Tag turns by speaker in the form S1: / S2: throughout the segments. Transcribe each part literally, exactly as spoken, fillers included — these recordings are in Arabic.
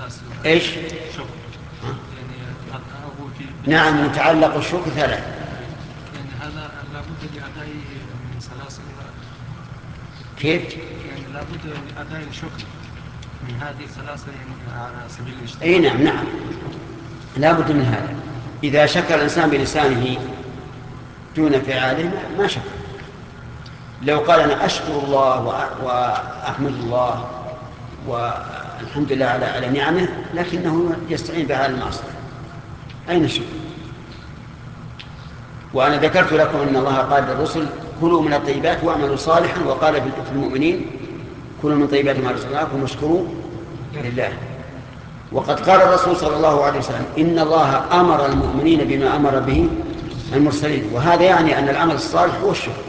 S1: ثلاث.
S2: إيش؟
S1: شكر. يعني أقول في.
S2: نعم، متعلق الشكر ثلاث.
S1: يعني هذا لابد لأدائه من ثلاث.
S2: كيف؟
S1: يعني لابد لأداء الشكر من هذه الثلاثة يعني على سبيل الاجتماع.
S2: أي نعم نعم، لابد من هذا. إذا شكر الإنسان بلسانه دون فعاله ما شكر. لو قال أنا أشكر الله وأحمد الله والحمد لله على على نعمه، لكنه يستعين بها على المعصية، أين الشكر؟ وأنا ذكرت لكم أن الله قال للرسل كلوا من الطيبات واعملوا صالحا، وقال في المؤمنين كلوا من طيبات ما رزقناكم واشكروا لله. وقد قال الرسول صلى الله عليه وسلم إن الله أمر المؤمنين بما أمر به المرسلين، وهذا يعني أن العمل الصالح هو الشكر.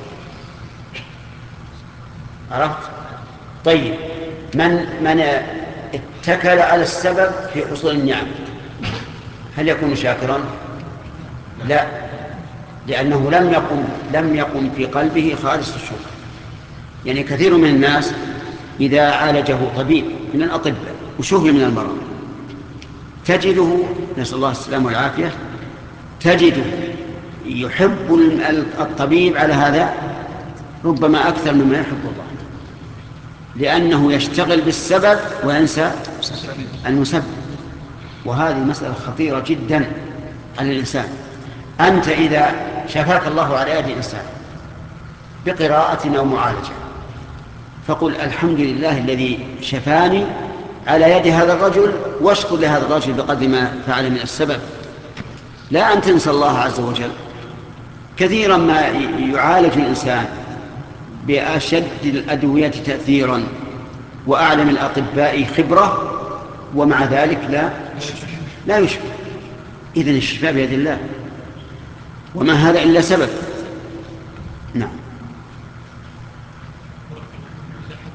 S2: عرفت؟ طيب، من من اتكل على السبب في حصول النعم هل يكون شاكرا؟ لا، لأنه لم يقم لم يقم في قلبه خالص الشكر. يعني كثير من الناس إذا عالجه طبيب من الأطباء وشفي من المرض تجده، نسأل الله السلامة والعافية، تجده يحب الطبيب على هذا ربما أكثر مما يحب الله، لأنه يشتغل بالسبب وينسى المسبب. وهذه مسألة خطيرة جدا على الإنسان. أنت إذا شفاك الله على يد إنسان بقراءة أو معالجة فقل الحمد لله الذي شفاني على يد هذا الرجل، واشكر لهذا الرجل بقدر ما فعل من السبب، لا أن تنسى الله عز وجل. كثيرا ما يعالج الإنسان بأشد الأدوية تأثيرا وأعلم الأطباء خبرة، ومع ذلك لا لا يشفى. إذن الشفاء بيد الله، وما هذا إلا سبب. نعم.